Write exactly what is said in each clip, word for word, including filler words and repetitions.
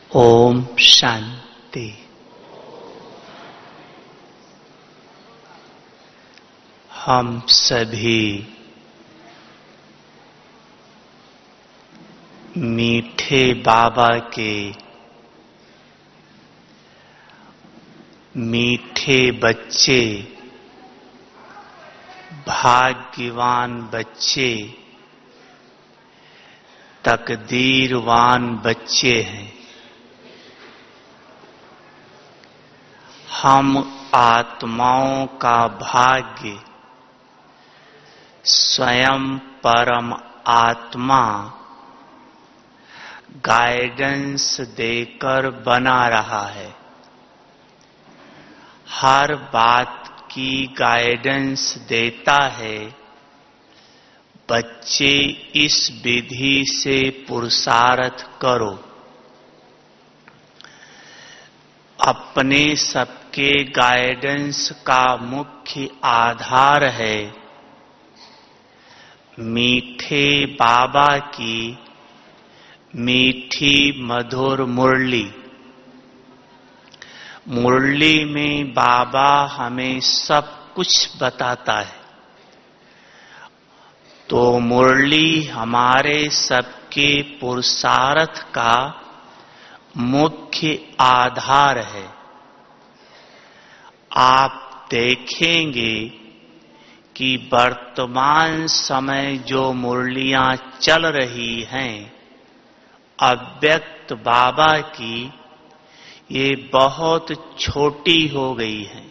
ओम शांति। हम सभी मीठे बाबा के मीठे बच्चे, भाग्यवान बच्चे, तकदीरवान बच्चे हैं। हम आत्माओं का भाग्य स्वयं परम आत्मा गाइडेंस देकर बना रहा है। हर बात की गाइडेंस देता है। बच्चे इस विधि से पुरुषार्थ करो। अपने सबके गाइडेंस का मुख्य आधार है मीठे बाबा की मीठी मधुर मुरली। मुरली में बाबा हमें सब कुछ बताता है। तो मुरली हमारे सबके पुरुषार्थ का मुख्य आधार है। आप देखेंगे कि वर्तमान समय जो मुरलियां चल रही हैं अव्यक्त बाबा की, ये बहुत छोटी हो गई हैं।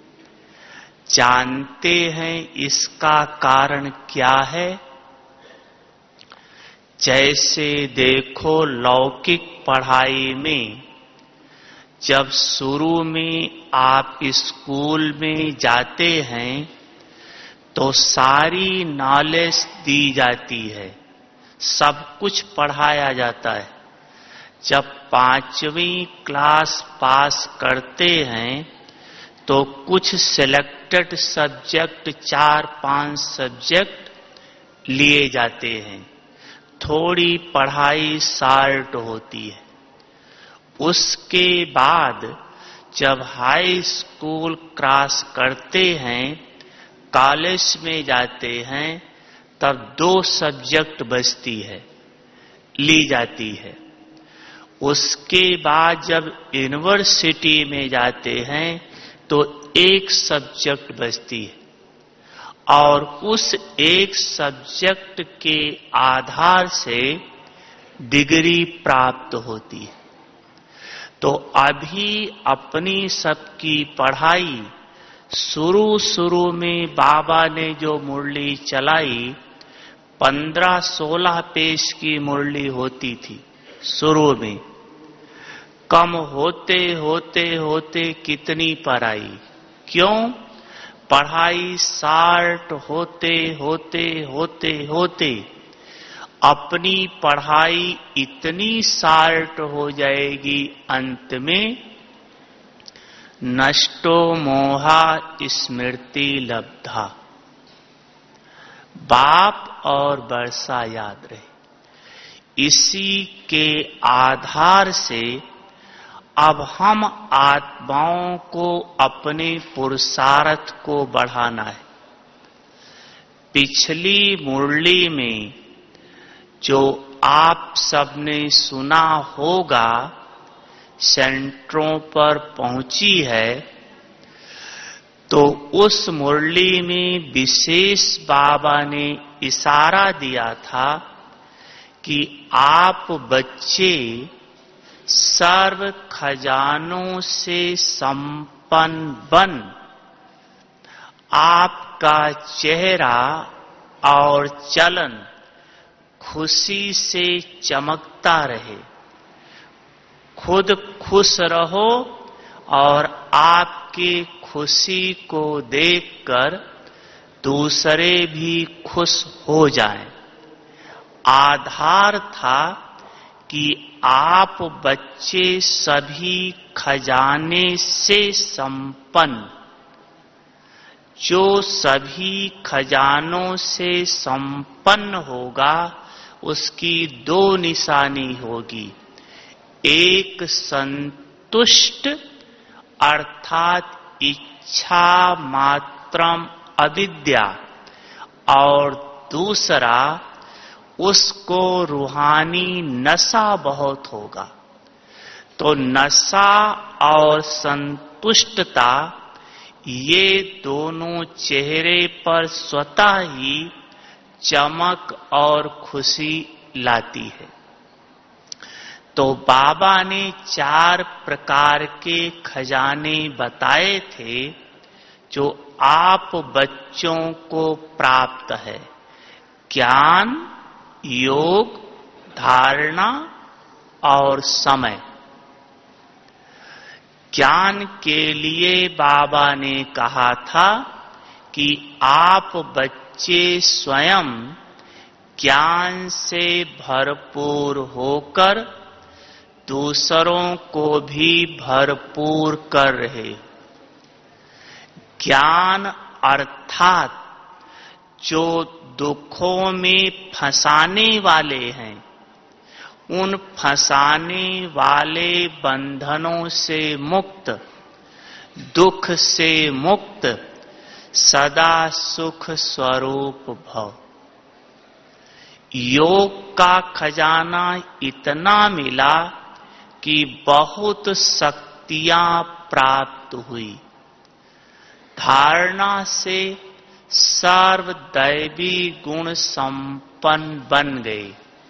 जानते हैं इसका कारण क्या है? जैसे देखो लौकिक पढ़ाई में जब शुरू में आप स्कूल में जाते हैं तो सारी नॉलेज दी जाती है, सब कुछ पढ़ाया जाता है। जब पांचवी क्लास पास करते हैं तो कुछ सिलेक्टेड सब्जेक्ट, चार पांच सब्जेक्ट लिए जाते हैं। थोड़ी पढ़ाई शार्ट होती है। उसके बाद जब हाई स्कूल क्रॉस करते हैं, कॉलेज में जाते हैं, तब दो सब्जेक्ट बचती है, ली जाती है। उसके बाद जब यूनिवर्सिटी में जाते हैं तो एक सब्जेक्ट बचती है और उस एक सब्जेक्ट के आधार से डिग्री प्राप्त होती है। तो अभी अपनी सबकी पढ़ाई शुरू शुरू में बाबा ने जो मुरली चलाई, पंद्रह सोलह पेज की मुरली होती थी शुरू में। कम होते होते होते कितनी पर आई? क्यों? पढ़ाई शार्ट होते होते होते होते अपनी पढ़ाई इतनी शार्ट हो जाएगी, अंत में नष्टो मोहा स्मृति लब्धा। बाप और वर्षा याद रहे। इसी के आधार से अब हम आत्माओं को अपने पुरुषार्थ को बढ़ाना है। पिछली मुरली में जो आप सबने सुना होगा सेंटरों पर पहुंची है, तो उस मुरली में विशेष बाबा ने इशारा दिया था कि आप बच्चे सर्व खजानों से संपन्न बन, आपका चेहरा और चलन खुशी से चमकता रहे। खुद खुश रहो और आपके खुशी को देखकर दूसरे भी खुश हो जाएं। आधार था कि आप बच्चे सभी खजाने से संपन्न, जो सभी खजानों से संपन्न होगा उसकी दो निशानी होगी। एक संतुष्ट अर्थात इच्छा मात्रम अविद्या और दूसरा उसको रूहानी नशा बहुत होगा। तो नशा और संतुष्टता ये दोनों चेहरे पर स्वतः ही चमक और खुशी लाती है। तो बाबा ने चार प्रकार के खजाने बताए थे जो आप बच्चों को प्राप्त है। ज्ञान, योग, धारणा और समय। ज्ञान के लिए बाबा ने कहा था कि आप बच्चे स्वयं ज्ञान से भरपूर होकर दूसरों को भी भरपूर कर रहे। ज्ञान अर्थात जो दुखों में फंसाने वाले हैं, उन फंसाने वाले बंधनों से मुक्त, दुख से मुक्त, सदा सुख स्वरूप भव। योग का खजाना इतना मिला कि बहुत शक्तियां प्राप्त हुई। धारणा से सर्वदैवी गुण संपन्न बन गए।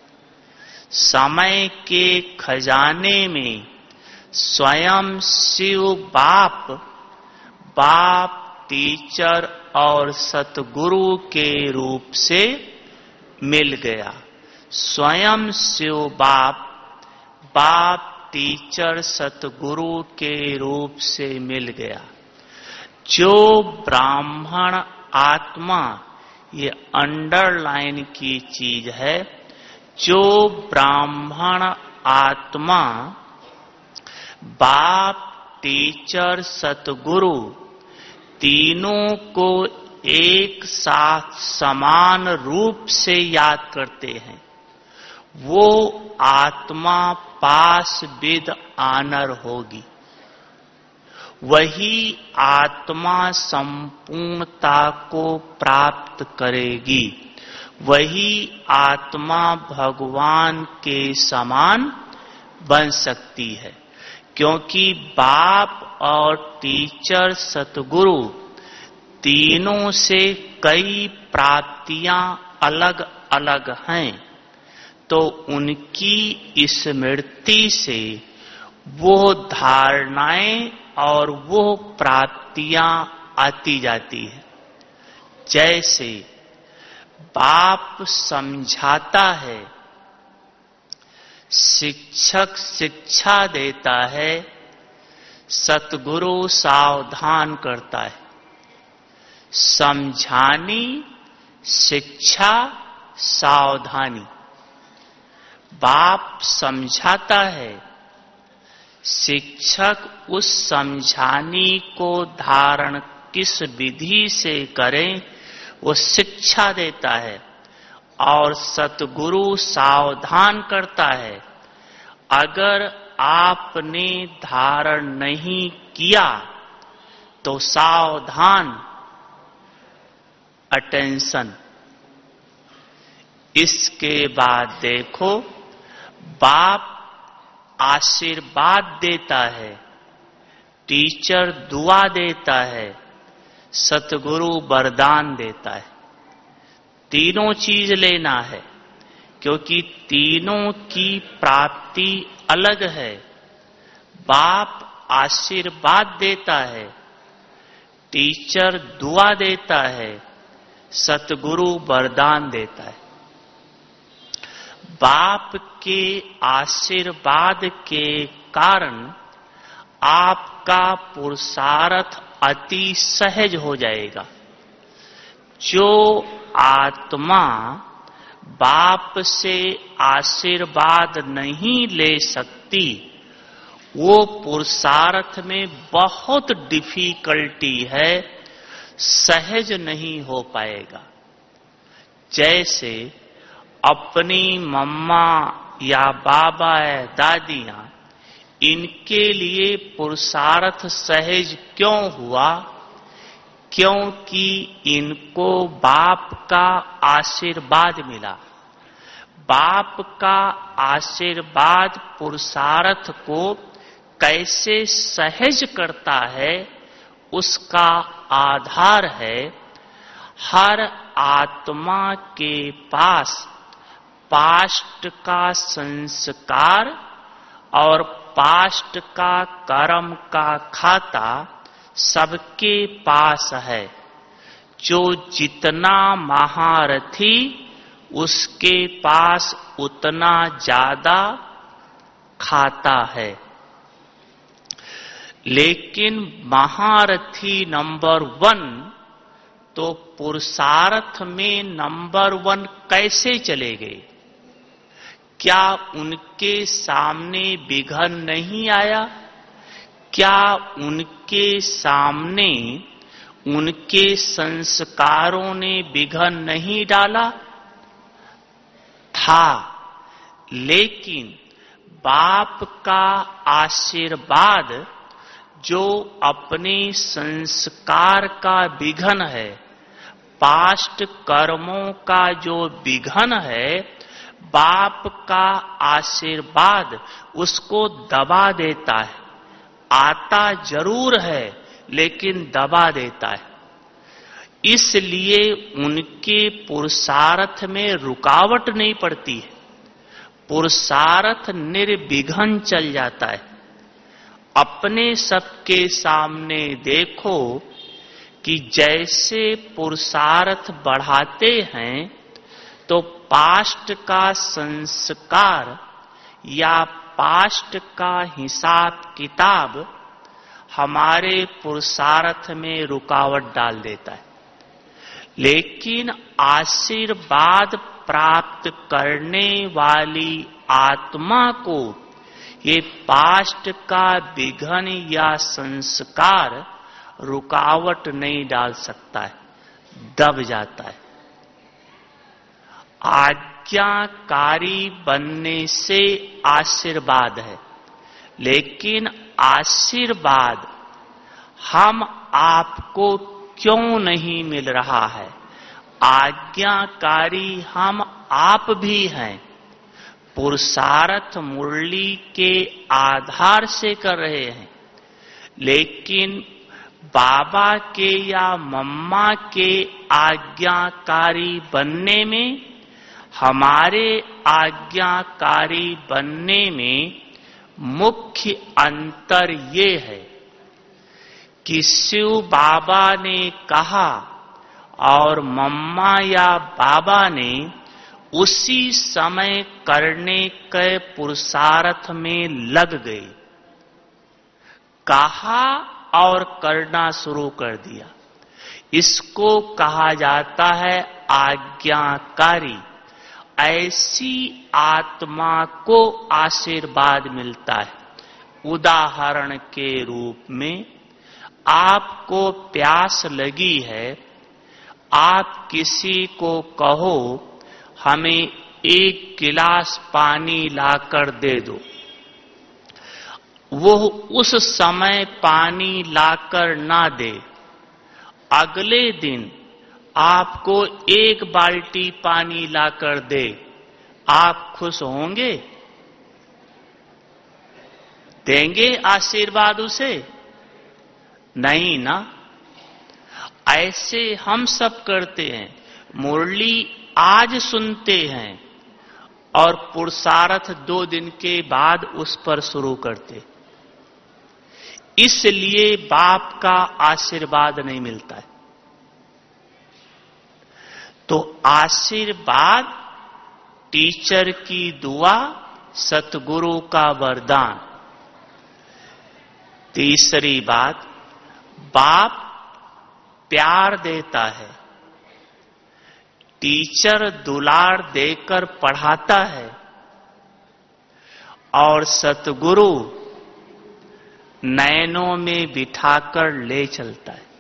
समय के खजाने में स्वयं शिव बाप, बाप, टीचर और सतगुरु के रूप से मिल गया। स्वयं शिव बाप, बाप, टीचर, सतगुरु के रूप से मिल गया। जो ब्राह्मण आत्मा, ये अंडरलाइन की चीज है, जो ब्राह्मण आत्मा बाप, टीचर, सतगुरु तीनों को एक साथ समान रूप से याद करते हैं, वो आत्मा पास विद आनर होगी। वही आत्मा संपूर्णता को प्राप्त करेगी। वही आत्मा भगवान के समान बन सकती है, क्योंकि बाप और टीचर सतगुरु तीनों से कई प्राप्तियां अलग अलग हैं। तो उनकी स्मृति से वो धारणाएं और वो प्राप्तियां आती जाती है। जैसे बाप समझाता है, शिक्षक शिक्षा देता है, सतगुरु सावधान करता है। समझानी, शिक्षा, सावधानी। बाप समझाता है, शिक्षक उस समझानी को धारण किस विधि से करें वो शिक्षा देता है, और सतगुरु सावधान करता है। अगर आपने धारण नहीं किया तो सावधान, अटेंशन। इसके बाद देखो, बाप आशीर्वाद देता है, टीचर दुआ देता है, सतगुरु वरदान देता है। तीनों चीज लेना है, क्योंकि तीनों की प्राप्ति अलग है। बाप आशीर्वाद देता है, टीचर दुआ देता है, सतगुरु वरदान देता है। बाप के आशीर्वाद के कारण आपका पुरुषार्थ अति सहज हो जाएगा। जो आत्मा बाप से आशीर्वाद नहीं ले सकती, वो पुरुषार्थ में बहुत डिफिकल्टी है, सहज नहीं हो पाएगा। जैसे अपनी मम्मा या बाबा या दादियां इनके लिए पुरुषार्थ सहज क्यों हुआ? क्योंकि इनको बाप का आशीर्वाद मिला। बाप का आशीर्वाद पुरुषार्थ को कैसे सहज करता है, उसका आधार है हर आत्मा के पास पास्ट का संस्कार और पास्ट का कर्म का खाता सबके पास है। जो जितना महारथी उसके पास उतना ज्यादा खाता है। लेकिन महारथी नंबर वन तो पुरुषार्थ में नंबर वन कैसे चले गए? क्या उनके सामने विघन नहीं आया? क्या उनके सामने उनके संस्कारों ने विघन नहीं डाला? था, लेकिन बाप का आशीर्वाद जो अपने संस्कार का विघन है, पास्ट कर्मों का जो विघन है, बाप का आशीर्वाद उसको दबा देता है। आता जरूर है लेकिन दबा देता है। इसलिए उनके पुरुषार्थ में रुकावट नहीं पड़ती है, पुरुषार्थ निर्विघ्न चल जाता है। अपने सबके सामने देखो कि जैसे पुरुषार्थ बढ़ाते हैं तो पास्ट का संस्कार या पास्ट का हिसाब किताब हमारे पुरुषार्थ में रुकावट डाल देता है। लेकिन आशीर्वाद प्राप्त करने वाली आत्मा को ये पास्ट का विघन या संस्कार रुकावट नहीं डाल सकता है, दब जाता है। आज्ञाकारी बनने से आशीर्वाद है, लेकिन आशीर्वाद हम आपको क्यों नहीं मिल रहा है? आज्ञाकारी हम आप भी हैं। पुरुषार्थ मुरली के आधार से कर रहे हैं, लेकिन बाबा के या मम्मा के आज्ञाकारी बनने में, हमारे आज्ञाकारी बनने में मुख्य अंतर ये है कि शिव बाबा ने कहा और मम्मा या बाबा ने उसी समय करने के पुरुषार्थ में लग गए। कहा और करना शुरू कर दिया। इसको कहा जाता है आज्ञाकारी। ऐसी आत्मा को आशीर्वाद मिलता है। उदाहरण के रूप में आपको प्यास लगी है, आप किसी को कहो हमें एक गिलास पानी लाकर दे दो, वो उस समय पानी लाकर ना दे, अगले दिन आपको एक बाल्टी पानी लाकर दे, आप खुश होंगे? देंगे आशीर्वाद उसे? नहीं ना। ऐसे हम सब करते हैं। मुरली आज सुनते हैं और पुरुषार्थ दो दिन के बाद उस पर शुरू करते, इसलिए बाप का आशीर्वाद नहीं मिलता है। तो आशीर्वाद, टीचर की दुआ, सतगुरु का वरदान। तीसरी बात, बाप प्यार देता है, टीचर दुलार देकर पढ़ाता है और सतगुरु नयनों में बिठाकर ले चलता है।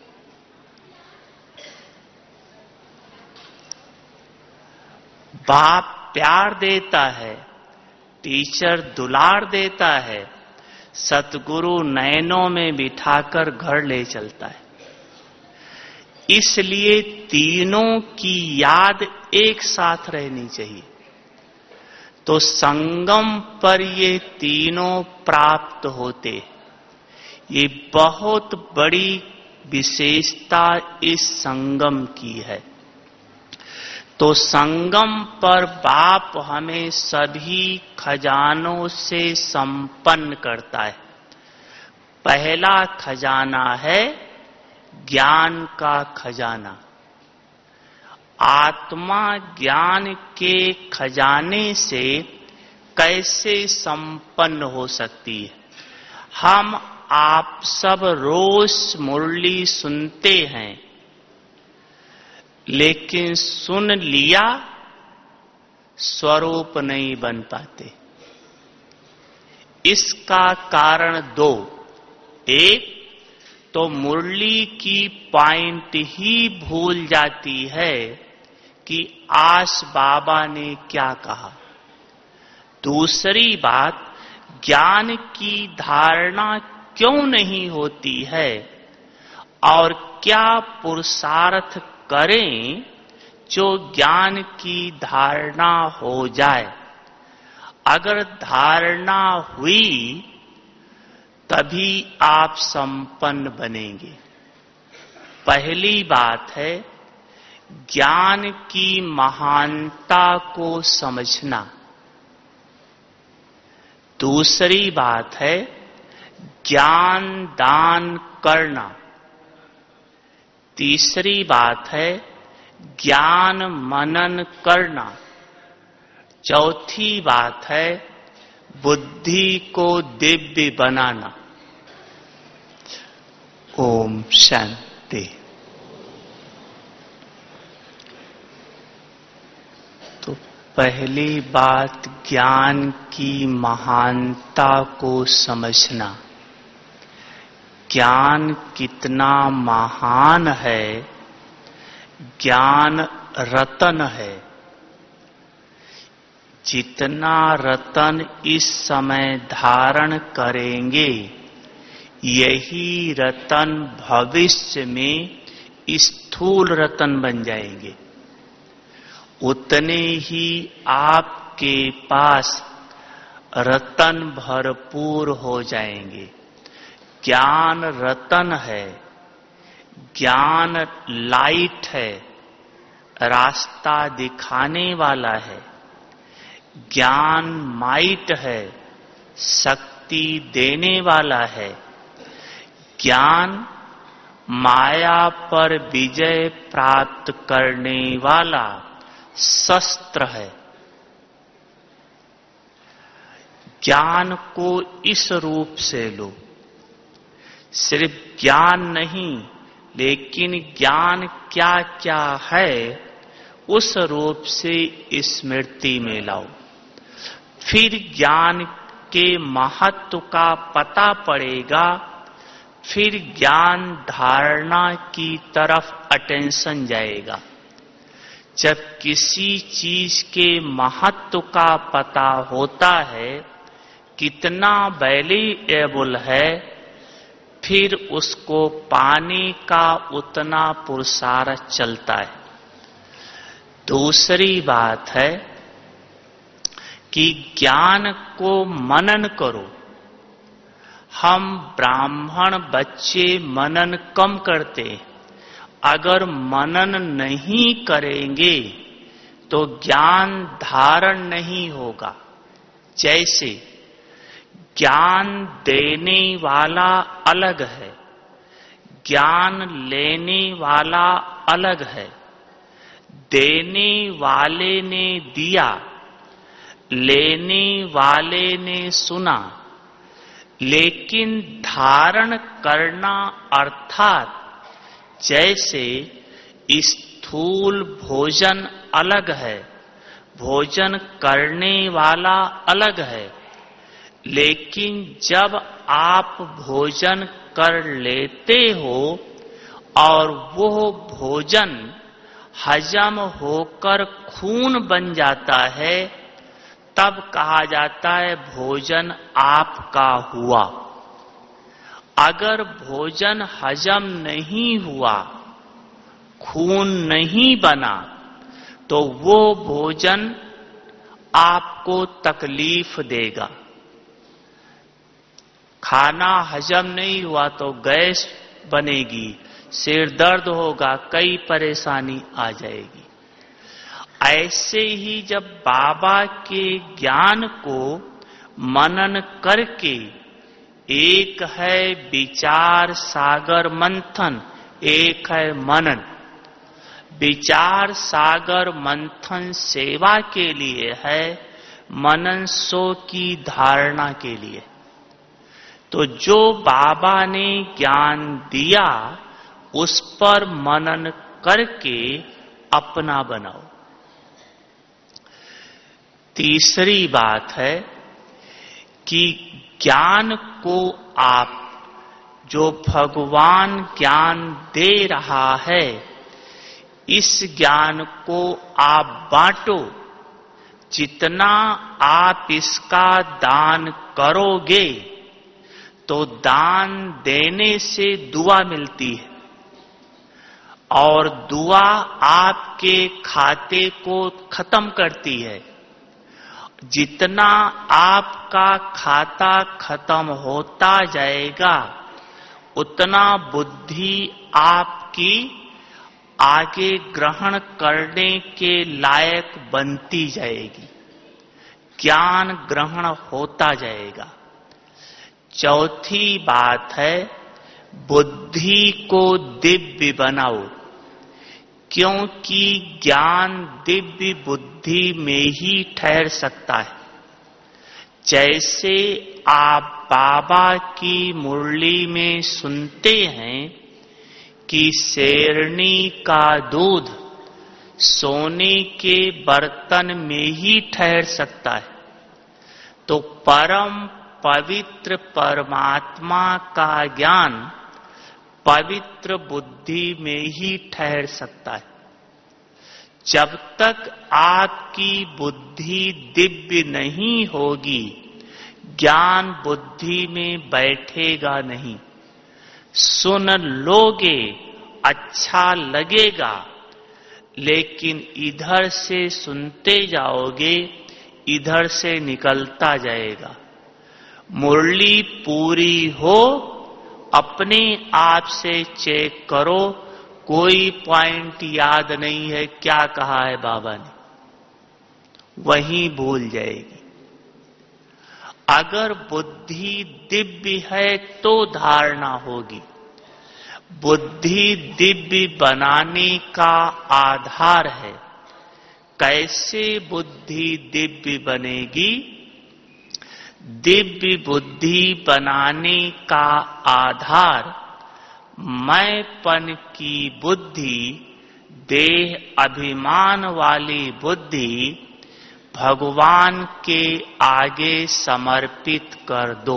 बाप प्यार देता है, टीचर दुलार देता है, सतगुरु नयनों में बिठाकर घर ले चलता है। इसलिए तीनों की याद एक साथ रहनी चाहिए। तो संगम पर ये तीनों प्राप्त होते। ये बहुत बड़ी विशेषता इस संगम की है। तो संगम पर बाप हमें सभी खजानों से संपन्न करता है। पहला खजाना है ज्ञान का खजाना। आत्मा ज्ञान के खजाने से कैसे संपन्न हो सकती है? हम आप सब रोज मुरली सुनते हैं, लेकिन सुन लिया स्वरूप नहीं बन पाते। इसका कारण दो। एक तो मुरली की पॉइंट ही भूल जाती है कि आस बाबा ने क्या कहा। दूसरी बात, ज्ञान की धारणा क्यों नहीं होती है और क्या पुरुषार्थ करें जो ज्ञान की धारणा हो जाए। अगर धारणा हुई तभी आप संपन्न बनेंगे। पहली बात है ज्ञान की महानता को समझना। दूसरी बात है ज्ञान दान करना। तीसरी बात है ज्ञान मनन करना। चौथी बात है बुद्धि को दिव्य बनाना। ओम शांति। तो पहली बात ज्ञान की महानता को समझना। ज्ञान कितना महान है, ज्ञान रतन है। जितना रतन इस समय धारण करेंगे, यही रतन भविष्य में स्थूल रतन बन जाएंगे। उतने ही आपके पास रतन भरपूर हो जाएंगे। ज्ञान रतन है, ज्ञान लाइट है, रास्ता दिखाने वाला है। ज्ञान माइट है, शक्ति देने वाला है। ज्ञान माया पर विजय प्राप्त करने वाला शस्त्र है। ज्ञान को इस रूप से लो। सिर्फ ज्ञान नहीं, लेकिन ज्ञान क्या क्या है उस रूप से स्मृति में लाओ। फिर ज्ञान के महत्व का पता पड़ेगा। फिर ज्ञान धारणा की तरफ अटेंशन जाएगा। जब किसी चीज के महत्व का पता होता है, कितना वैल्यूएबल है, फिर उसको पाने का उतना पुरुषार्थ चलता है। दूसरी बात है कि ज्ञान को मनन करो। हम ब्राह्मण बच्चे मनन कम करते। अगर मनन नहीं करेंगे तो ज्ञान धारण नहीं होगा। जैसे ज्ञान देने वाला अलग है, ज्ञान लेने वाला अलग है। देने वाले ने दिया, लेने वाले ने सुना, लेकिन धारण करना अर्थात जैसे स्थूल भोजन अलग है, भोजन करने वाला अलग है। लेकिन जब आप भोजन कर लेते हो और वो भोजन हजम होकर खून बन जाता है, तब कहा जाता है भोजन आपका हुआ। अगर भोजन हजम नहीं हुआ, खून नहीं बना, तो वो भोजन आपको तकलीफ देगा। खाना हजम नहीं हुआ तो गैस बनेगी, सिर दर्द होगा, कई परेशानी आ जाएगी। ऐसे ही जब बाबा के ज्ञान को मनन करके, एक है विचार सागर मंथन, एक है मनन। विचार सागर मंथन सेवा के लिए है, मनन सो की धारणा के लिए। तो जो बाबा ने ज्ञान दिया उस पर मनन करके अपना बनाओ। तीसरी बात है कि ज्ञान को आप, जो भगवान ज्ञान दे रहा है, इस ज्ञान को आप बांटो। जितना आप इसका दान करोगे तो दान देने से दुआ मिलती है, और दुआ आपके खाते को खत्म करती है। जितना आपका खाता खत्म होता जाएगा, उतना बुद्धि आपकी आगे ग्रहण करने के लायक बनती जाएगी, ज्ञान ग्रहण होता जाएगा। चौथी बात है, बुद्धि को दिव्य बनाओ, क्योंकि ज्ञान दिव्य बुद्धि में ही ठहर सकता है। जैसे आप बाबा की मुरली में सुनते हैं कि शेरनी का दूध सोने के बर्तन में ही ठहर सकता है, तो परम पवित्र परमात्मा का ज्ञान पवित्र बुद्धि में ही ठहर सकता है। जब तक आपकी बुद्धि दिव्य नहीं होगी, ज्ञान बुद्धि में बैठेगा नहीं। सुन लोगे, अच्छा लगेगा, लेकिन इधर से सुनते जाओगे, इधर से निकलता जाएगा। मुरली पूरी हो, अपने आप से चेक करो, कोई पॉइंट याद नहीं है, क्या कहा है बाबा ने, वहीं भूल जाएगी। अगर बुद्धि दिव्य है तो धारणा होगी। बुद्धि दिव्य बनाने का आधार है। कैसे बुद्धि दिव्य बनेगी? दिव्य बुद्धि बनाने का आधार मैंपन की बुद्धि, देह अभिमान वाली बुद्धि भगवान के आगे समर्पित कर दो,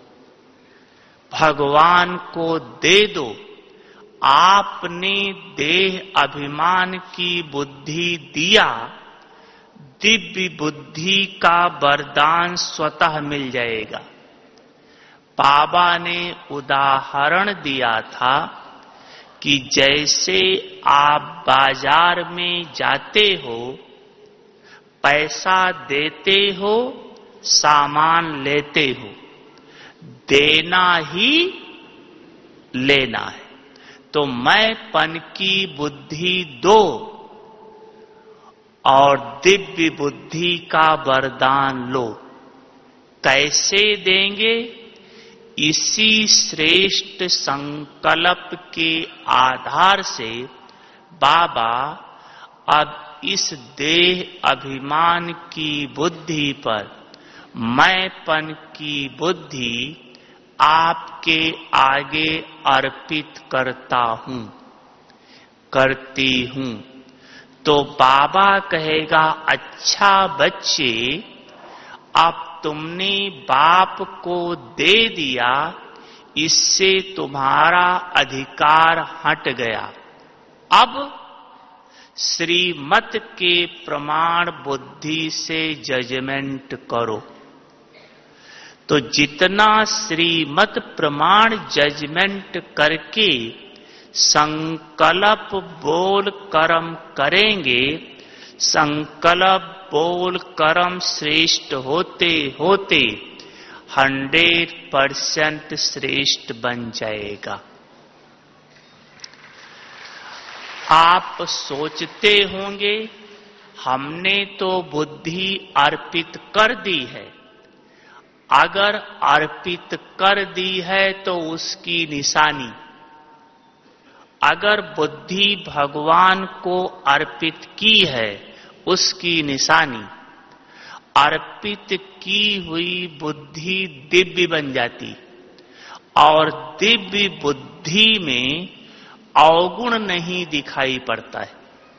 भगवान को दे दो। आपने देह अभिमान की बुद्धि दिया, दिव्य बुद्धि का वरदान स्वतः मिल जाएगा। बाबा ने उदाहरण दिया था कि जैसे आप बाजार में जाते हो, पैसा देते हो, सामान लेते हो, देना ही लेना है। तो मैंपन की बुद्धि दो और दिव्य बुद्धि का वरदान लो। कैसे देंगे? इसी श्रेष्ठ संकल्प के आधार से बाबा अब इस देह अभिमान की बुद्धि पर मैंपन की बुद्धि आपके आगे अर्पित करता हूं, करती हूं। तो बाबा कहेगा, अच्छा बच्चे, अब तुमने बाप को दे दिया, इससे तुम्हारा अधिकार हट गया। अब श्रीमत के प्रमाण बुद्धि से जजमेंट करो। तो जितना श्रीमत प्रमाण जजमेंट करके संकल्प बोल कर्म करेंगे, संकल्प बोल कर्म श्रेष्ठ होते होते हंड्रेड परसेंट श्रेष्ठ बन जाएगा। आप सोचते होंगे हमने तो बुद्धि अर्पित कर दी है। अगर अर्पित कर दी है तो उसकी निशानी, अगर बुद्धि भगवान को अर्पित की है उसकी निशानी, अर्पित की हुई बुद्धि दिव्य बन जाती और दिव्य बुद्धि में अवगुण नहीं दिखाई पड़ता है।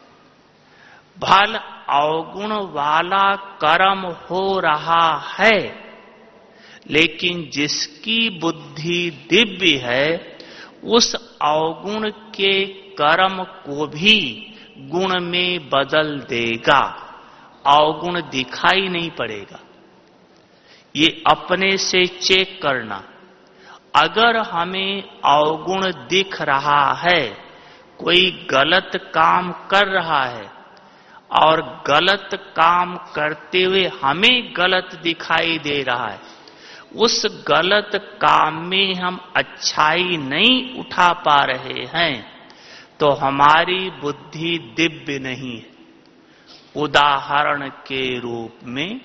भल अवगुण वाला कर्म हो रहा है, लेकिन जिसकी बुद्धि दिव्य है उस अवगुण के कर्म को भी गुण में बदल देगा, अवगुण दिखाई नहीं पड़ेगा। ये अपने से चेक करना। अगर हमें अवगुण दिख रहा है, कोई गलत काम कर रहा है और गलत काम करते हुए हमें गलत दिखाई दे रहा है, उस गलत काम में हम अच्छाई नहीं उठा पा रहे हैं, तो हमारी बुद्धि दिव्य नहीं है। उदाहरण के रूप में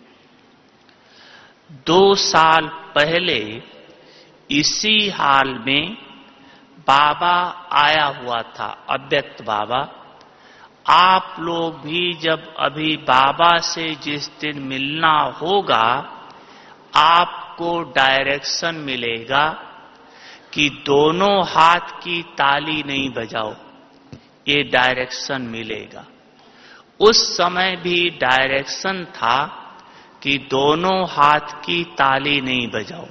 दो साल पहले इसी हाल में बाबा आया हुआ था, अव्यक्त बाबा। आप लोग भी जब अभी बाबा से जिस दिन मिलना होगा, आपको डायरेक्शन मिलेगा कि दोनों हाथ की ताली नहीं बजाओ, ये डायरेक्शन मिलेगा। उस समय भी डायरेक्शन था कि दोनों हाथ की ताली नहीं बजाओ।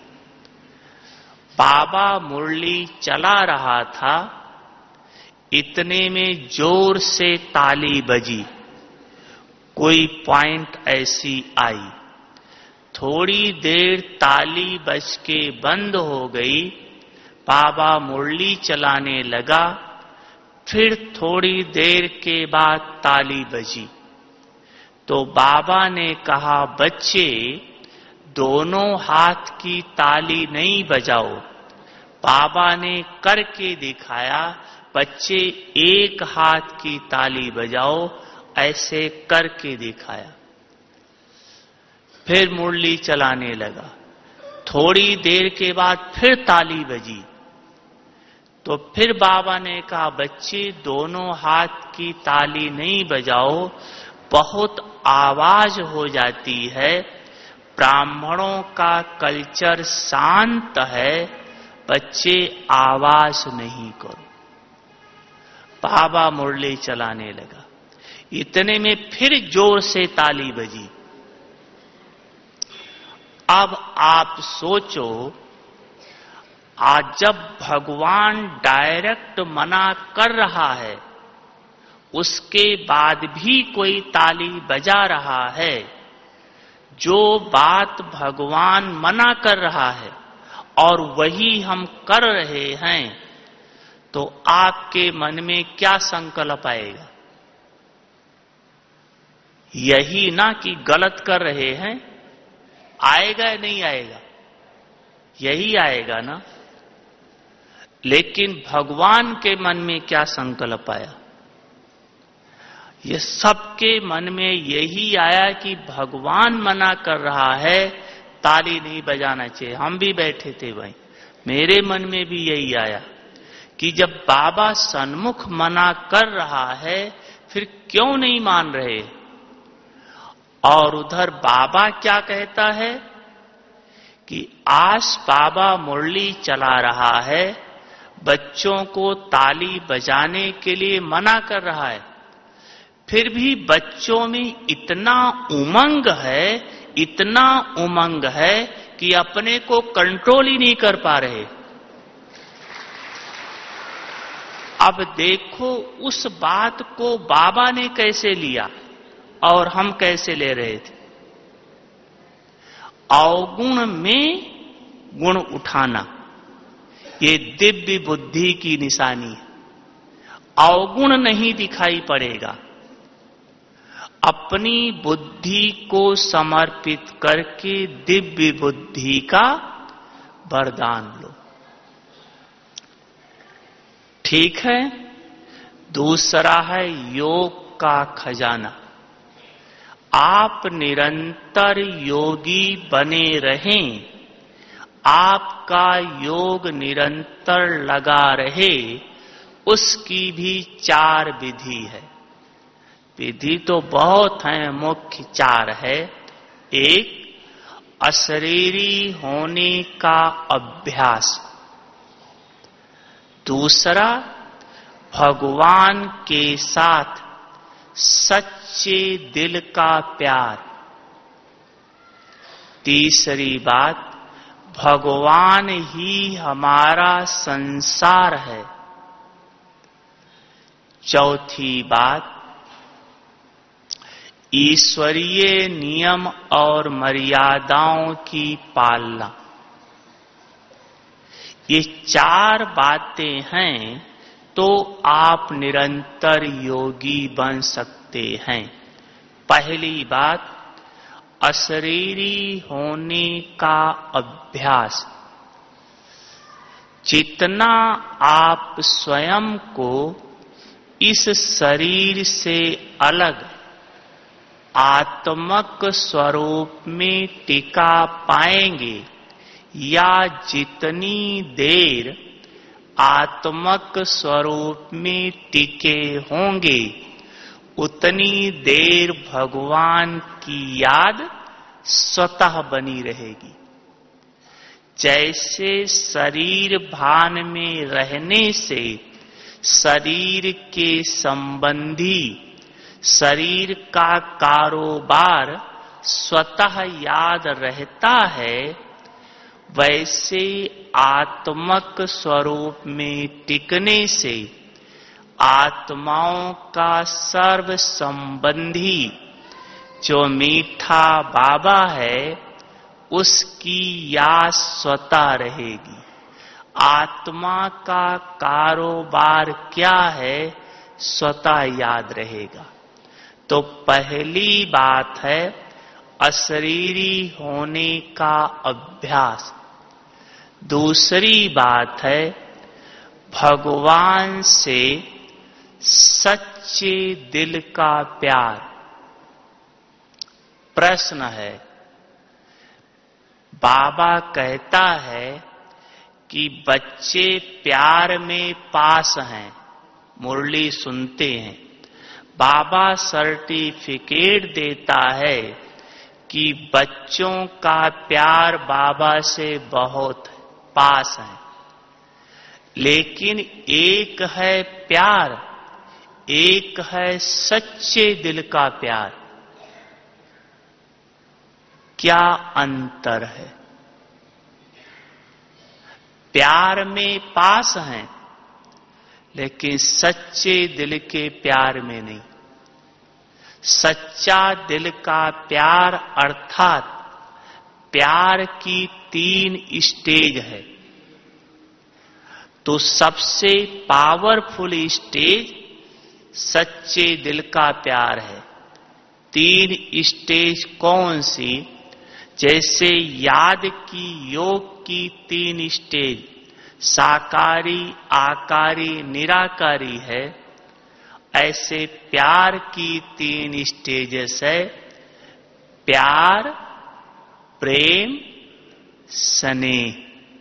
बाबा मुरली चला रहा था, इतने में जोर से ताली बजी, कोई पॉइंट ऐसी आई। थोड़ी देर ताली बज के बंद हो गई, बाबा मुरली चलाने लगा, फिर थोड़ी देर के बाद ताली बजी। तो बाबा ने कहा, बच्चे दोनों हाथ की ताली नहीं बजाओ। बाबा ने करके दिखाया, बच्चे एक हाथ की ताली बजाओ, ऐसे करके दिखाया। फिर मुरली चलाने लगा। थोड़ी देर के बाद फिर ताली बजी। तो फिर बाबा ने कहा, बच्चे दोनों हाथ की ताली नहीं बजाओ, बहुत आवाज हो जाती है। ब्राह्मणों का कल्चर शांत है, बच्चे आवाज नहीं करो। बाबा मुरली चलाने लगा। इतने में फिर जोर से ताली बजी। अब आप सोचो, आज जब भगवान डायरेक्ट मना कर रहा है, उसके बाद भी कोई ताली बजा रहा है, जो बात भगवान मना कर रहा है और वही हम कर रहे हैं, तो आपके मन में क्या संकल्प आएगा? यही ना कि गलत कर रहे हैं, आएगा या नहीं आएगा? यही आएगा ना। लेकिन भगवान के मन में क्या संकल्प आया? ये सबके मन में यही आया कि भगवान मना कर रहा है, ताली नहीं बजाना चाहिए। हम भी बैठे थे भाई, मेरे मन में भी यही आया कि जब बाबा सन्मुख मना कर रहा है, फिर क्यों नहीं मान रहे? और उधर बाबा क्या कहता है कि आज बाबा मुरली चला रहा है, बच्चों को ताली बजाने के लिए मना कर रहा है, फिर भी बच्चों में इतना उमंग है, इतना उमंग है कि अपने को कंट्रोल ही नहीं कर पा रहे। अब देखो उस बात को बाबा ने कैसे लिया और हम कैसे ले रहे थे। अवगुण में गुण उठाना, ये दिव्य बुद्धि की निशानी है। अवगुण नहीं दिखाई पड़ेगा। अपनी बुद्धि को समर्पित करके दिव्य बुद्धि का वरदान लो। ठीक है। दूसरा है योग का खजाना। आप निरंतर योगी बने रहें, आपका योग निरंतर लगा रहे, उसकी भी चार विधि है। विधि तो बहुत है, मुख्य चार है। एक, अशरीरी होने का अभ्यास। दूसरा, भगवान के साथ सच्चे दिल का प्यार। तीसरी बात, भगवान ही हमारा संसार है। चौथी बात, ईश्वरीय नियम और मर्यादाओं की पालना। ये चार बातें हैं तो आप निरंतर योगी बन सकते हैं। पहली बात, अशरीरी होने का अभ्यास। जितना आप स्वयं को इस शरीर से अलग आत्मक स्वरूप में टिका पाएंगे, या जितनी देर आत्मक स्वरूप में टिके होंगे, उतनी देर भगवान की याद स्वतः बनी रहेगी। जैसे शरीर भान में रहने से शरीर के संबंधी शरीर का कारोबार स्वतः याद रहता है, वैसे आत्मक स्वरूप में टिकने से आत्माओं का सर्व संबंधी जो मीठा बाबा है, उसकी याद स्वतः रहेगी। आत्मा का कारोबार क्या है, स्वतः याद रहेगा। तो पहली बात है अशरीरी होने का अभ्यास। दूसरी बात है भगवान से सच्चे दिल का प्यार। प्रश्न है, बाबा कहता है कि बच्चे प्यार में पास हैं, मुरली सुनते हैं। बाबा सर्टिफिकेट देता है कि बच्चों का प्यार बाबा से बहुत पास है। लेकिन एक है प्यार, एक है सच्चे दिल का प्यार। क्या अंतर है? प्यार में पास हैं, लेकिन सच्चे दिल के प्यार में नहीं। सच्चा दिल का प्यार अर्थात प्यार की तीन स्टेज है। तो सबसे पावरफुल स्टेज सच्चे दिल का प्यार है। तीन स्टेज कौन सी? जैसे याद की योग की तीन स्टेज साकारी, आकारी, निराकारी है, ऐसे प्यार की तीन स्टेजेस है। प्यार, प्रेम, स्नेह।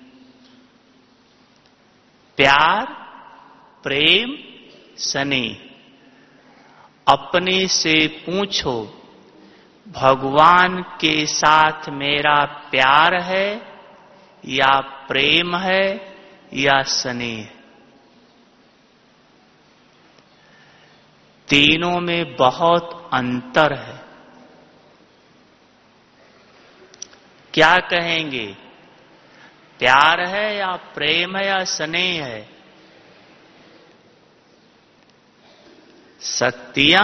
प्यार, प्रेम, स्नेह। अपने से पूछो, भगवान के साथ मेरा प्यार है या प्रेम है या स्नेह? तीनों में बहुत अंतर है। क्या कहेंगे, प्यार है या प्रेम है या स्नेह है? शक्तियां,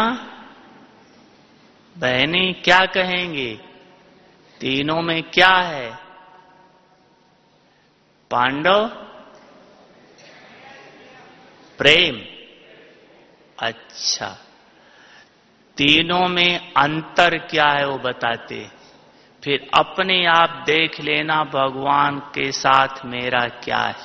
बहनें क्या कहेंगे? तीनों में क्या है? पांडव, प्रेम। अच्छा, तीनों में अंतर क्या है वो बताते। फिर अपने आप देख लेना भगवान के साथ मेरा क्या है।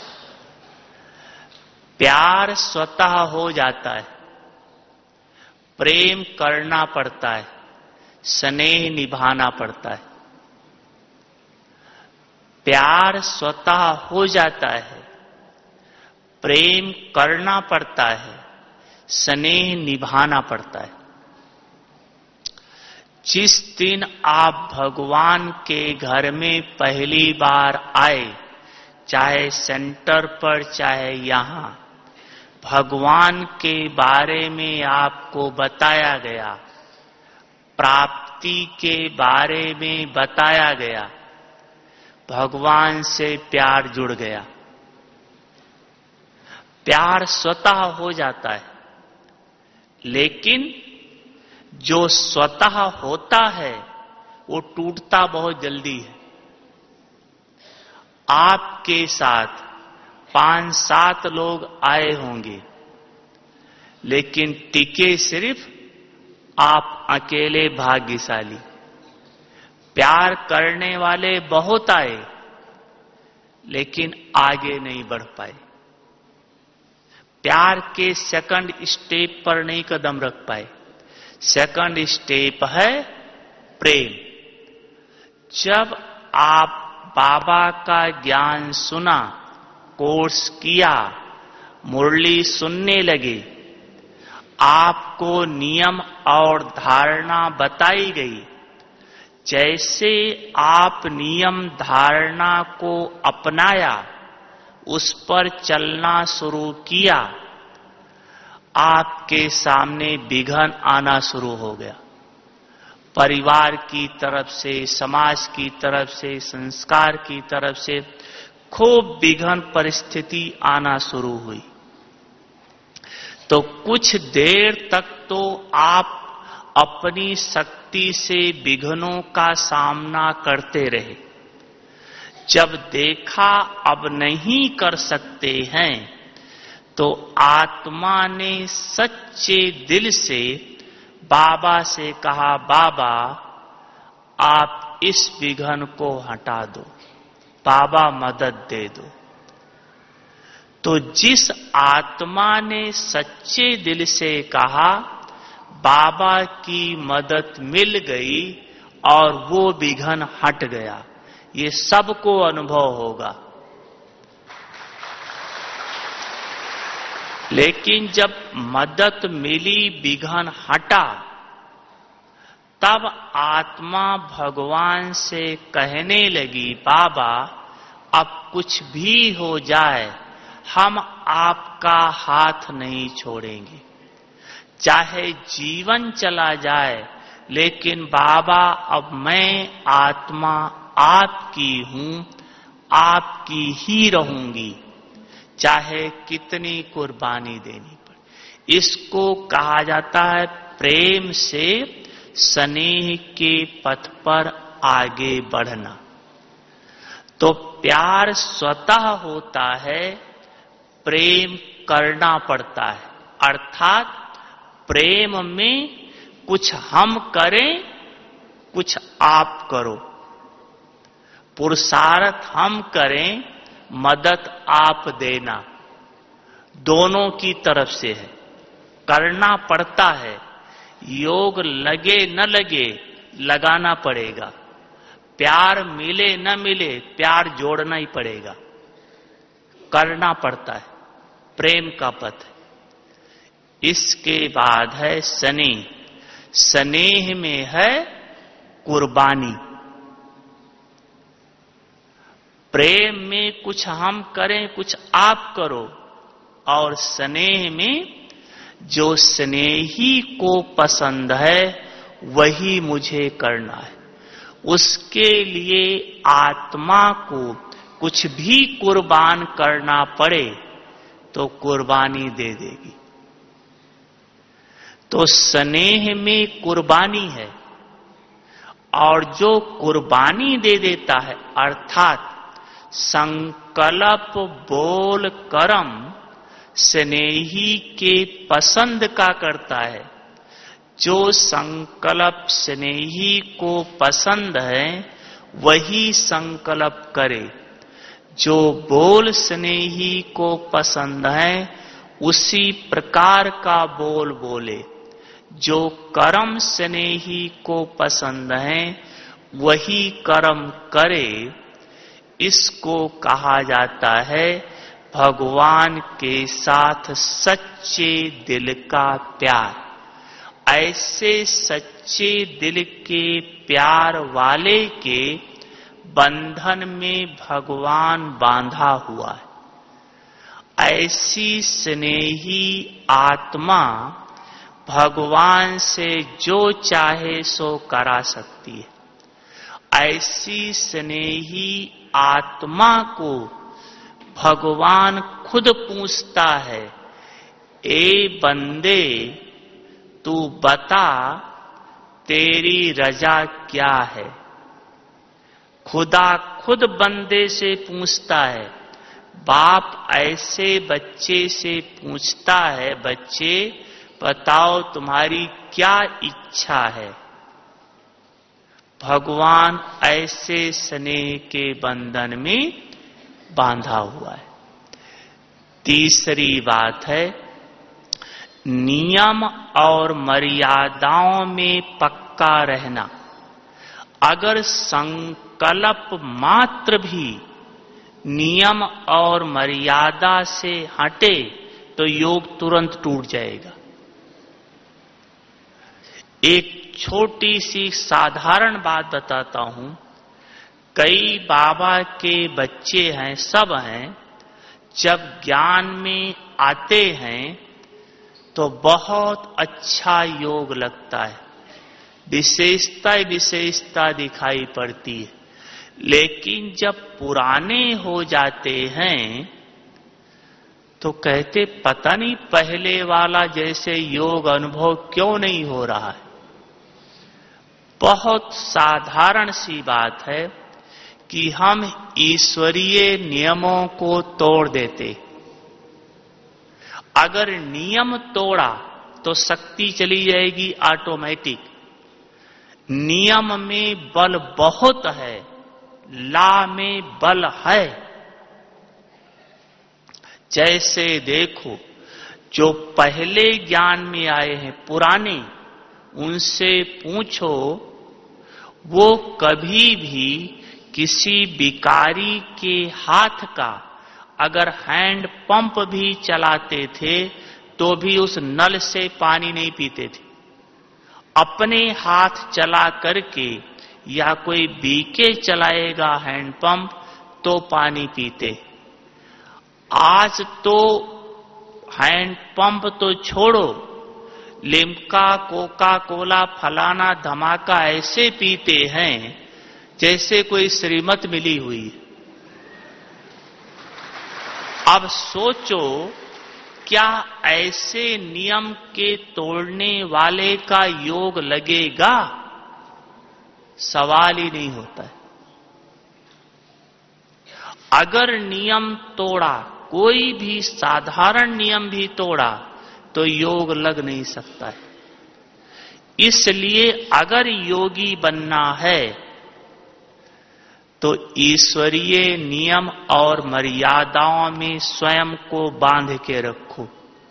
प्यार स्वतः हो जाता है, प्रेम करना पड़ता है, स्नेह निभाना पड़ता है। प्यार स्वतः हो जाता है, प्रेम करना पड़ता है, स्नेह निभाना पड़ता है। जिस दिन आप भगवान के घर में पहली बार आए, चाहे सेंटर पर चाहे यहां, भगवान के बारे में आपको बताया गया, प्राप्ति के बारे में बताया गया, भगवान से प्यार जुड़ गया। प्यार स्वतः हो जाता है, लेकिन जो स्वतः होता है वो टूटता बहुत जल्दी है। आपके साथ पांच सात लोग आए होंगे, लेकिन टिके सिर्फ आप अकेले भाग्यशाली। प्यार करने वाले बहुत आए, लेकिन आगे नहीं बढ़ पाए। प्यार के सेकंड स्टेप पर नहीं कदम रख पाए। सेकंड स्टेप है प्रेम। जब आप बाबा का ज्ञान सुना, कोर्स किया, मुरली सुनने लगे, आपको नियम और धारणा बताई गई, जैसे आप नियम धारणा को अपनाया, उस पर चलना शुरू किया, आपके सामने विघ्न आना शुरू हो गया। परिवार की तरफ से, समाज की तरफ से, संस्कार की तरफ से खूब विघ्न परिस्थिति आना शुरू हुई। तो कुछ देर तक तो आप अपनी शक्ति से विघ्नों का सामना करते रहे। जब देखा अब नहीं कर सकते हैं, तो आत्मा ने सच्चे दिल से बाबा से कहा, बाबा आप इस विघ्न को हटा दो, बाबा मदद दे दो। तो जिस आत्मा ने सच्चे दिल से कहा, बाबा की मदद मिल गई और वो विघ्न हट गया। ये सबको अनुभव होगा। लेकिन जब मदद मिली, विघ्न हटा, तब आत्मा भगवान से कहने लगी, बाबा अब कुछ भी हो जाए, हम आपका हाथ नहीं छोड़ेंगे। चाहे जीवन चला जाए, लेकिन बाबा अब मैं आत्मा आपकी हूं, आपकी ही रहूंगी, चाहे कितनी कुर्बानी देनी पड़े। इसको कहा जाता है प्रेम से स्नेह के पथ पर आगे बढ़ना। तो प्यार स्वतः होता है, प्रेम करना पड़ता है। अर्थात प्रेम में कुछ हम करें, कुछ आप करो। पुरुषार्थ हम करें, मदद आप देना। दोनों की तरफ से है, करना पड़ता है। योग लगे न लगे, लगाना पड़ेगा। प्यार मिले न मिले, प्यार जोड़ना ही पड़ेगा। करना पड़ता है, प्रेम का पथ है। इसके बाद है स्नेह। स्नेह में है कुर्बानी। प्रेम में कुछ हम करें, कुछ आप करो, और स्नेह में जो स्नेही को पसंद है वही मुझे करना है। उसके लिए आत्मा को कुछ भी कुर्बान करना पड़े तो कुर्बानी दे देगी। तो स्नेह में कुर्बानी है, और जो कुर्बानी दे देता है अर्थात संकल्प बोल कर्म स्नेही के पसंद का करता है, जो संकल्प स्नेही को पसंद है वही संकल्प करे, जो बोल स्नेही को पसंद है उसी प्रकार का बोल बोले, जो कर्म स्नेही को पसंद है वही कर्म करे। इसको कहा जाता है भगवान के साथ सच्चे दिल का प्यार। ऐसे सच्चे दिल के प्यार वाले के बंधन में भगवान बांधा हुआ है। ऐसी स्नेही आत्मा भगवान से जो चाहे सो करा सकती है। ऐसी स्नेही आत्मा को भगवान खुद पूछता है, ए बंदे तू बता तेरी रजा क्या है। खुदा खुद बंदे से पूछता है। बाप ऐसे बच्चे से पूछता है, बच्चे बताओ तुम्हारी क्या इच्छा है। भगवान ऐसे स्नेह के बंधन में बांधा हुआ है। तीसरी बात है नियम और मर्यादाओं में पक्का रहना। अगर संकल्प मात्र भी नियम और मर्यादा से हटे तो योग तुरंत टूट जाएगा। एक छोटी सी साधारण बात बताता हूं। कई बाबा के बच्चे हैं, सब हैं, जब ज्ञान में आते हैं तो बहुत अच्छा योग लगता है, विशेषता विशेषता दिखाई पड़ती है। लेकिन जब पुराने हो जाते हैं तो कहते पता नहीं पहले वाला जैसे योग अनुभव क्यों नहीं हो रहा है। बहुत साधारण सी बात है कि हम ईश्वरीय नियमों को तोड़ देते। अगर नियम तोड़ा तो शक्ति चली जाएगी ऑटोमेटिक। नियम में बल बहुत है, ला में बल है। जैसे देखो जो पहले ज्ञान में आए हैं पुराने, उनसे पूछो वो कभी भी किसी भिखारी के हाथ का अगर हैंड पंप भी चलाते थे तो भी उस नल से पानी नहीं पीते थे। अपने हाथ चला करके, या कोई बीके चलाएगा हैंड पंप तो पानी पीते। आज तो हैंड पंप तो छोड़ो, लिम्का, कोका कोला, फलाना धमाका ऐसे पीते हैं जैसे कोई श्रीमत मिली हुई। अब सोचो क्या ऐसे नियम के तोड़ने वाले का योग लगेगा? सवाल ही नहीं होता है। अगर नियम तोड़ा, कोई भी साधारण नियम भी तोड़ा तो योग लग नहीं सकता है। इसलिए अगर योगी बनना है तो ईश्वरीय नियम और मर्यादाओं में स्वयं को बांध के रखो।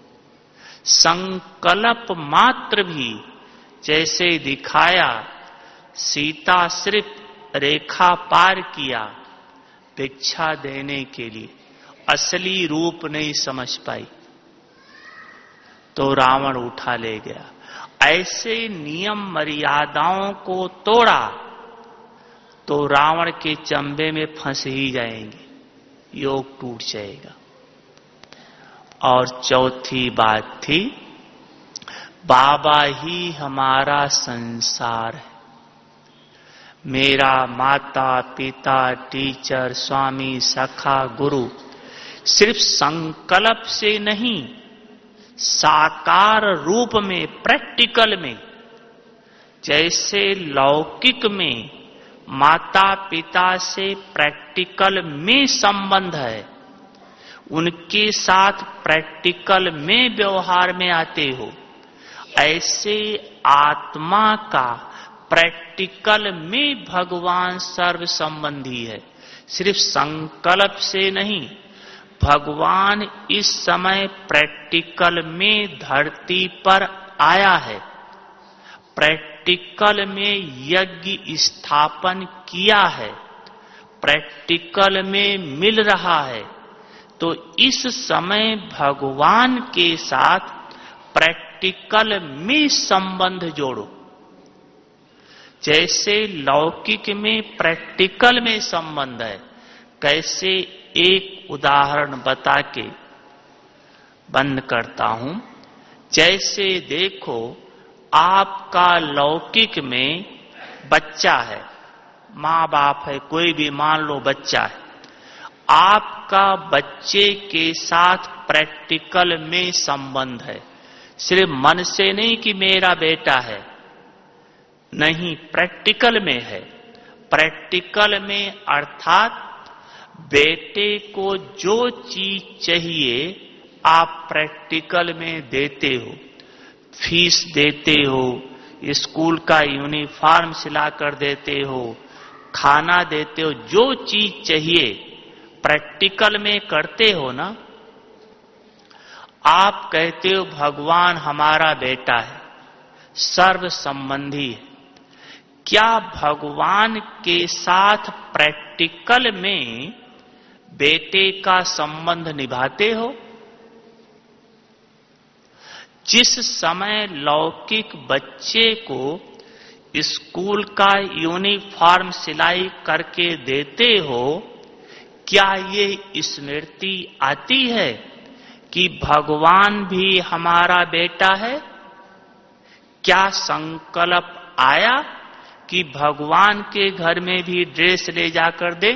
संकल्प मात्र भी, जैसे दिखाया सीता सिर्फ रेखा पार किया भिक्षा देने के लिए, असली रूप नहीं समझ पाई तो रावण उठा ले गया। ऐसे नियम मर्यादाओं को तोड़ा तो रावण के चंबे में फंस ही जाएंगे, योग टूट जाएगा। और चौथी बात थी बाबा ही हमारा संसार है। मेरा माता पिता टीचर स्वामी सखा गुरु सिर्फ संकल्प से नहीं, साकार रूप में, प्रैक्टिकल में, जैसे लौकिक में माता पिता से प्रैक्टिकल में संबंध है, उनके साथ प्रैक्टिकल में व्यवहार में आते हो, ऐसे आत्मा का प्रैक्टिकल में भगवान सर्व संबंधी है। सिर्फ संकल्प से नहीं, भगवान इस समय प्रैक्टिकल में धरती पर आया है, प्रैक्टिकल में यज्ञ स्थापन किया है, प्रैक्टिकल में मिल रहा है। तो इस समय भगवान के साथ प्रैक्टिकल में संबंध जोड़ो। जैसे लौकिक में प्रैक्टिकल में संबंध है, कैसे एक उदाहरण बता के बंद करता हूं। जैसे देखो, आपका लौकिक में बच्चा है, माँ बाप है, कोई भी मान लो बच्चा है, आपका बच्चे के साथ प्रैक्टिकल में संबंध है। सिर्फ मन से नहीं कि मेरा बेटा है, नहीं, प्रैक्टिकल में है। प्रैक्टिकल में अर्थात बेटे को जो चीज चाहिए आप प्रैक्टिकल में देते हो, फीस देते हो, स्कूल का यूनिफॉर्म सिला कर देते हो, खाना देते हो, जो चीज चाहिए प्रैक्टिकल में करते हो ना। आप कहते हो भगवान हमारा बेटा है, सर्व संबंधी है। क्या भगवान के साथ प्रैक्टिकल में बेटे का संबंध निभाते हो? जिस समय लौकिक बच्चे को स्कूल का यूनिफॉर्म सिलाई करके देते हो, क्या ये स्मृति आती है कि भगवान भी हमारा बेटा है? क्या संकल्प आया कि भगवान के घर में भी ड्रेस ले जाकर दे,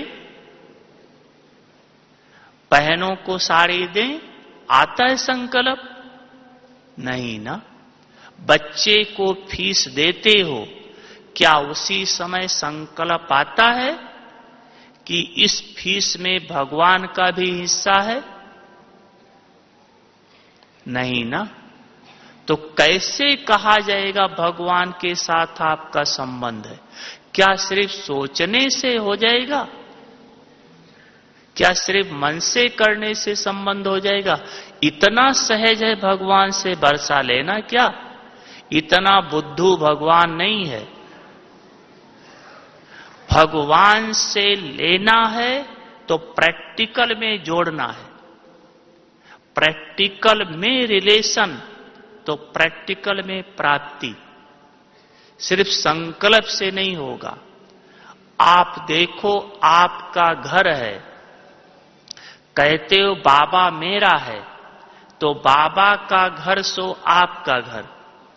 बहनों को साड़ी दें? आता है संकल्प? नहीं ना। बच्चे को फीस देते हो, क्या उसी समय संकल्प आता है कि इस फीस में भगवान का भी हिस्सा है? नहीं ना। तो कैसे कहा जाएगा भगवान के साथ आपका संबंध है? क्या सिर्फ सोचने से हो जाएगा? क्या सिर्फ मन से करने से संबंध हो जाएगा? इतना सहज है भगवान से वर्षा लेना क्या? इतना बुद्धू भगवान नहीं है। भगवान से लेना है तो प्रैक्टिकल में जोड़ना है, प्रैक्टिकल में रिलेशन तो प्रैक्टिकल में प्राप्ति। सिर्फ संकल्प से नहीं होगा। आप देखो, आपका घर है, कहते हो बाबा मेरा है, तो बाबा का घर सो आपका घर।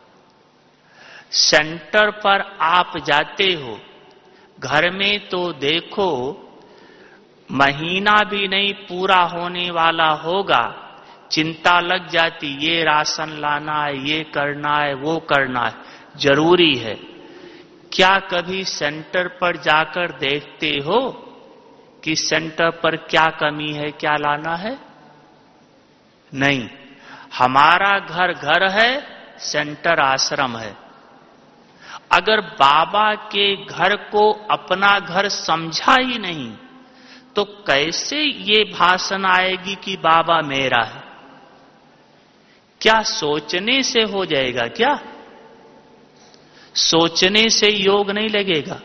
सेंटर पर आप जाते हो, घर में तो देखो महीना भी नहीं पूरा होने वाला होगा, चिंता लग जाती, ये राशन लाना है, ये करना है, वो करना है, जरूरी है। क्या कभी सेंटर पर जाकर देखते हो कि सेंटर पर क्या कमी है, क्या लाना है? नहीं। हमारा घर घर है, सेंटर आश्रम है। अगर बाबा के घर को अपना घर समझा ही नहीं तो कैसे ये भाषण आएगी कि बाबा मेरा है? क्या सोचने से हो जाएगा? क्या सोचने से योग नहीं लगेगा?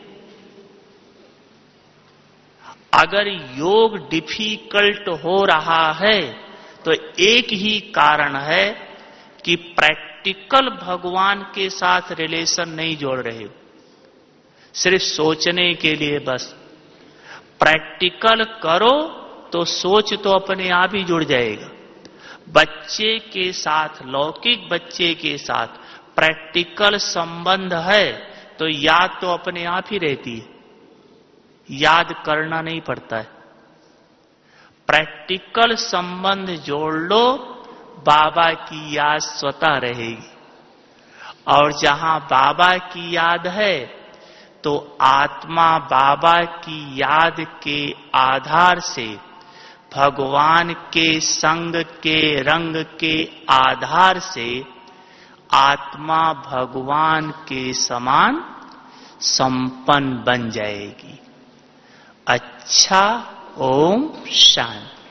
अगर योग डिफिकल्ट हो रहा है तो एक ही कारण है कि प्रैक्टिकल भगवान के साथ रिलेशन नहीं जोड़ रहे हो, सिर्फ सोचने के लिए बस। प्रैक्टिकल करो तो सोच तो अपने आप ही जुड़ जाएगा। बच्चे के साथ, लौकिक बच्चे के साथ प्रैक्टिकल संबंध है तो याद तो अपने आप ही रहती है, याद करना नहीं पड़ता है। प्रैक्टिकल संबंध जोड़ लो, बाबा की याद स्वतः रहेगी। और जहां बाबा की याद है तो आत्मा बाबा की याद के आधार से, भगवान के संग के रंग के आधार से आत्मा भगवान के समान संपन्न बन जाएगी। अच्छा, ओम शांति।